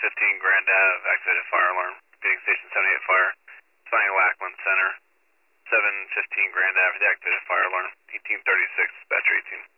Grand Ave, activated fire alarm. Repeating station 78 fire. Finding Lackland Center. 715 Grand Ave, the activated fire alarm. 1836, dispatcher 18.